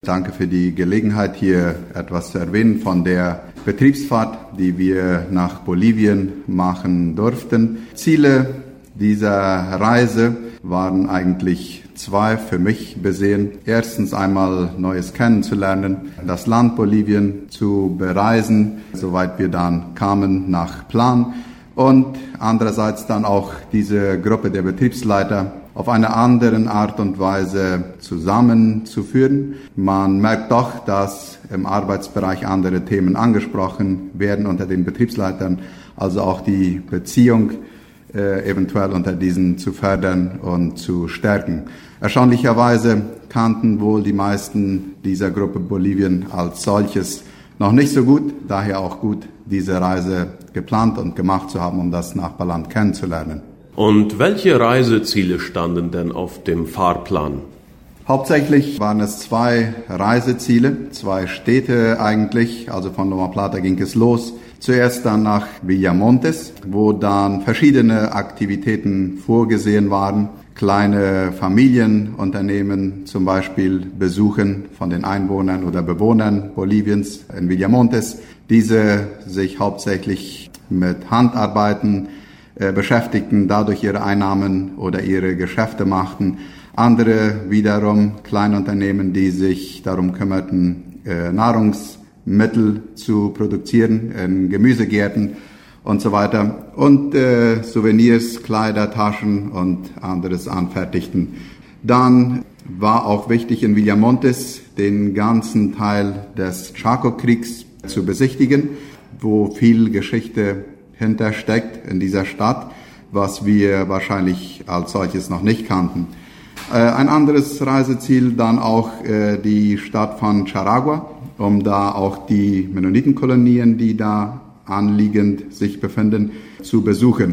Danke für die Gelegenheit, hier etwas zu erwähnen von der Betriebsfahrt, die wir nach Bolivien machen durften. Ziele dieser Reise waren eigentlich zwei für mich besehen. Erstens einmal Neues kennenzulernen, das Land Bolivien zu bereisen, soweit wir dann kamen nach Plan. Und andererseits dann auch diese Gruppe der Betriebsleiter auf eine andere Art und Weise zusammenzuführen. Man merkt doch, dass im Arbeitsbereich andere Themen angesprochen werden unter den Betriebsleitern, also auch die Beziehung eventuell unter diesen zu fördern und zu stärken. Erstaunlicherweise kannten wohl die meisten dieser Gruppe Bolivien als solches noch nicht so gut, daher auch gut, diese Reise geplant und gemacht zu haben, um das Nachbarland kennenzulernen. Und welche Reiseziele standen denn auf dem Fahrplan? Hauptsächlich waren es zwei Reiseziele, zwei Städte eigentlich, also von Loma Plata ging es los. Zuerst dann nach Villamontes, wo dann verschiedene Aktivitäten vorgesehen waren. Kleine Familienunternehmen zum Beispiel besuchen von den Einwohnern oder Bewohnern Boliviens in Villamontes. Diese sich hauptsächlich mit Handarbeiten beschäftigten, dadurch ihre Einnahmen oder ihre Geschäfte machten. Andere wiederum Kleinunternehmen, die sich darum kümmerten, Nahrungsmittel zu produzieren in Gemüsegärten und so weiter. Und Souvenirs, Kleider, Taschen und anderes anfertigten. Dann war auch wichtig in Villamontes den ganzen Teil des Chaco-Kriegs zu besichtigen, wo viel Geschichte hintersteckt in dieser Stadt, was wir wahrscheinlich als solches noch nicht kannten. Ein anderes Reiseziel dann auch die Stadt von Charagua, um da auch die Mennonitenkolonien, die da anliegend sich befinden, zu besuchen.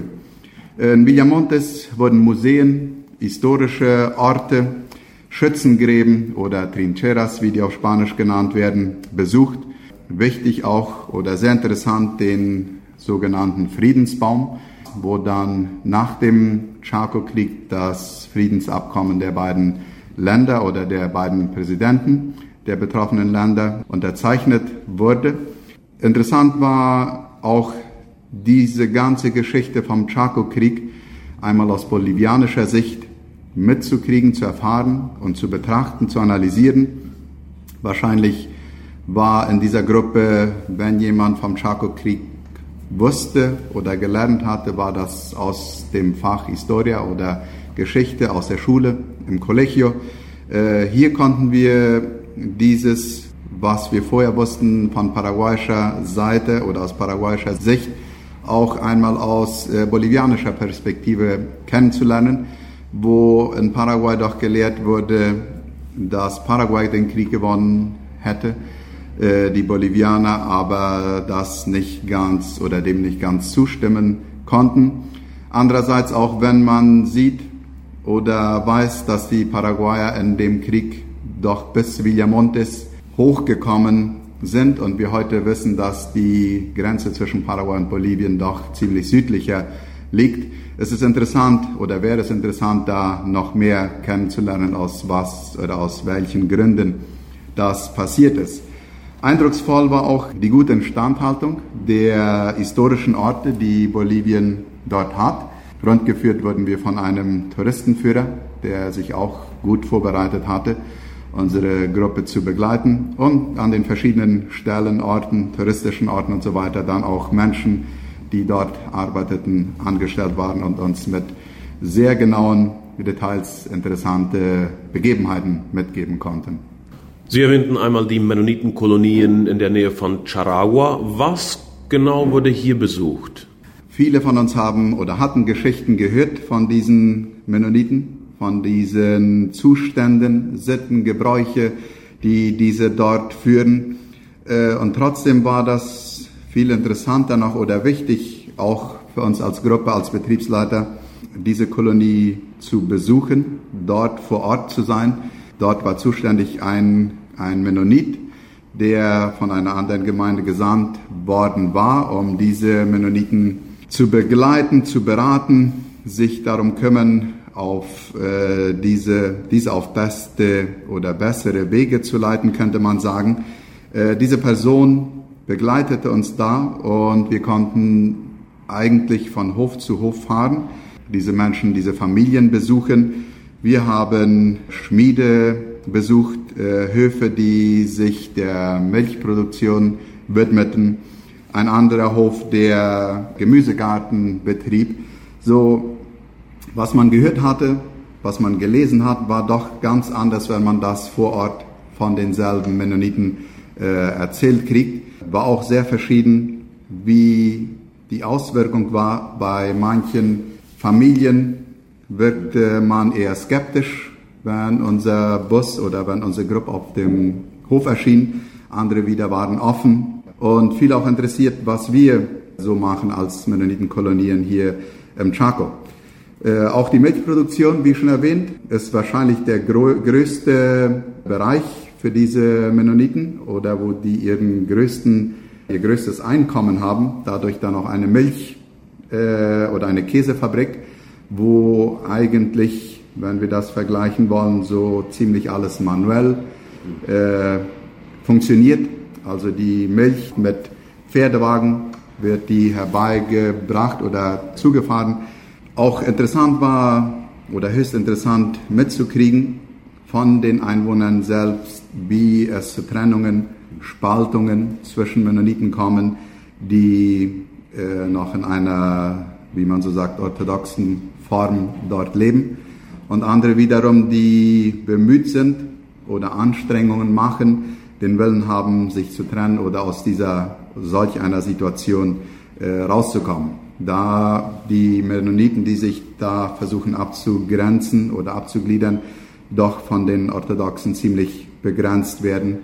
In Villamontes wurden Museen, historische Orte, Schützengräben oder Trincheras, wie die auf Spanisch genannt werden, besucht. Wichtig auch oder sehr interessant den sogenannten Friedensbaum, wo dann nach dem Chaco-Krieg das Friedensabkommen der beiden Länder oder der beiden Präsidenten der betroffenen Länder unterzeichnet wurde. Interessant war auch diese ganze Geschichte vom Chaco-Krieg einmal aus bolivianischer Sicht mitzukriegen, zu erfahren und zu betrachten, zu analysieren. Wahrscheinlich war in dieser Gruppe, wenn jemand vom Chaco-Krieg wusste oder gelernt hatte, war das aus dem Fach Historia oder Geschichte aus der Schule im Collegio. Hier konnten wir dieses, was wir vorher wussten, von paraguayischer Seite oder aus paraguayischer Sicht auch einmal aus bolivianischer Perspektive kennenzulernen, wo in Paraguay doch gelehrt wurde, dass Paraguay den Krieg gewonnen hätte, die Bolivianer aber das nicht ganz oder dem nicht ganz zustimmen konnten. Andererseits auch, wenn man sieht oder weiß, dass die Paraguayer in dem Krieg doch bis Villamontes hochgekommen sind und wir heute wissen, dass die Grenze zwischen Paraguay und Bolivien doch ziemlich südlicher liegt. Es ist interessant oder wäre es interessant, da noch mehr kennenzulernen, aus was oder aus welchen Gründen das passiert ist. Eindrucksvoll war auch die gute Instandhaltung der historischen Orte, die Bolivien dort hat. Rundgeführt wurden wir von einem Touristenführer, der sich auch gut vorbereitet hatte, unsere Gruppe zu begleiten und an den verschiedenen Stellen, Orten, touristischen Orten und so weiter dann auch Menschen, die dort arbeiteten, angestellt waren und uns mit sehr genauen Details interessante Begebenheiten mitgeben konnten. Sie erwähnten einmal die Mennonitenkolonien in der Nähe von Charagua. Was genau wurde hier besucht? Viele von uns haben oder hatten Geschichten gehört von diesen Mennoniten, von diesen Zuständen, Sitten, Gebräuche, die diese dort führen. Und trotzdem war das viel interessanter noch oder wichtig, auch für uns als Gruppe, als Betriebsleiter, diese Kolonie zu besuchen, dort vor Ort zu sein. Dort war zuständig ein Mennonit, der von einer anderen Gemeinde gesandt worden war, um diese Mennoniten zu begleiten, zu beraten, sich darum kümmern, auf diese auf beste oder bessere Wege zu leiten, könnte man sagen. Diese Person begleitete uns da und wir konnten eigentlich von Hof zu Hof fahren, diese Menschen, diese Familien besuchen. Wir haben Schmiede besucht, Höfe, die sich der Milchproduktion widmeten, ein anderer Hof, der Gemüsegarten betrieb. So, was man gehört hatte, was man gelesen hat, war doch ganz anders, wenn man das vor Ort von denselben Mennoniten erzählt kriegt. War auch sehr verschieden, wie die Auswirkung war. Bei manchen Familien wirkte man eher skeptisch, wenn unser Bus oder wenn unsere Gruppe auf dem Hof erschien. Andere wieder waren offen und viel auch interessiert, was wir so machen als Mennonitenkolonien hier im Chaco. Auch die Milchproduktion, wie schon erwähnt, ist wahrscheinlich der größte Bereich für diese Mennoniten oder wo die ihr größtes Einkommen haben, dadurch dann auch eine Milch- oder eine Käsefabrik, wo eigentlich, wenn wir das vergleichen wollen, so ziemlich alles manuell funktioniert. Also die Milch mit Pferdewagen wird die herbeigebracht oder zugefahren. Auch interessant war oder höchst interessant mitzukriegen von den Einwohnern selbst, wie es zu Trennungen, Spaltungen zwischen Mennoniten kommen, die noch in einer, wie man so sagt, orthodoxen Form dort leben. Und andere wiederum, die bemüht sind oder Anstrengungen machen, den Willen haben, sich zu trennen oder aus solch einer Situation rauszukommen. Da die Mennoniten, die sich da versuchen abzugrenzen oder abzugliedern, doch von den Orthodoxen ziemlich begrenzt werden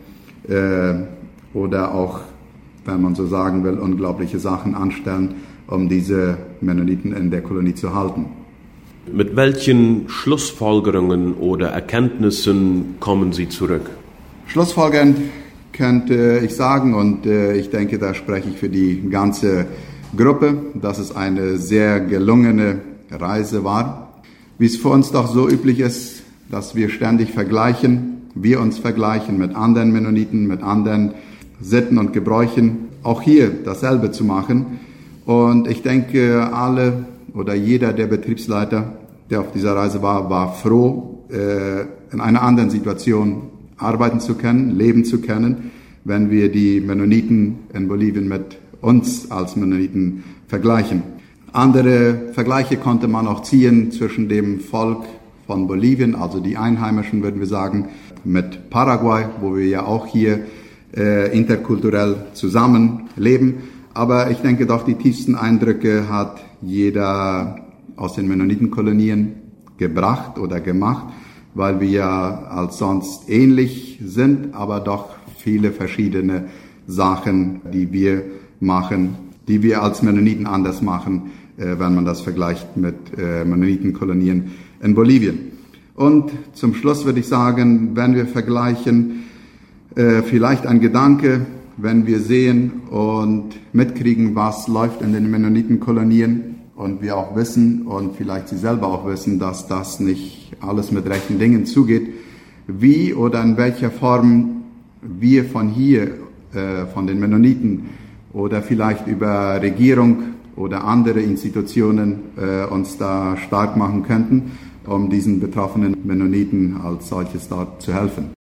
oder auch, wenn man so sagen will, unglaubliche Sachen anstellen, um diese Mennoniten in der Kolonie zu halten. Mit welchen Schlussfolgerungen oder Erkenntnissen kommen Sie zurück? Schlussfolgernd könnte ich sagen, und ich denke, da spreche ich für die ganze Gruppe, dass es eine sehr gelungene Reise war. Wie es für uns doch so üblich ist, dass wir ständig uns vergleichen mit anderen Mennoniten, mit anderen Sitten und Gebräuchen, auch hier dasselbe zu machen. Und ich denke, alle oder jeder der Betriebsleiter, der auf dieser Reise war, war froh, in einer anderen Situation arbeiten zu können, leben zu können, wenn wir die Mennoniten in Bolivien mit uns als Mennoniten vergleichen. Andere Vergleiche konnte man auch ziehen zwischen dem Volk von Bolivien, also die Einheimischen, würden wir sagen, mit Paraguay, wo wir ja auch hier interkulturell zusammenleben. Aber ich denke doch, die tiefsten Eindrücke hat jeder aus den Mennonitenkolonien gebracht oder gemacht, weil wir ja als sonst ähnlich sind, aber doch viele verschiedene Sachen, die wir machen, die wir als Mennoniten anders machen, wenn man das vergleicht mit Mennonitenkolonien in Bolivien. Und zum Schluss würde ich sagen, wenn wir vergleichen, vielleicht ein Gedanke, wenn wir sehen und mitkriegen, was läuft in den Mennonitenkolonien und wir auch wissen und vielleicht Sie selber auch wissen, dass das nicht alles mit rechten Dingen zugeht, wie oder in welcher Form wir von hier, von den Mennoniten oder vielleicht über Regierung oder andere Institutionen uns da stark machen könnten, um diesen betroffenen Mennoniten als solches dort zu helfen.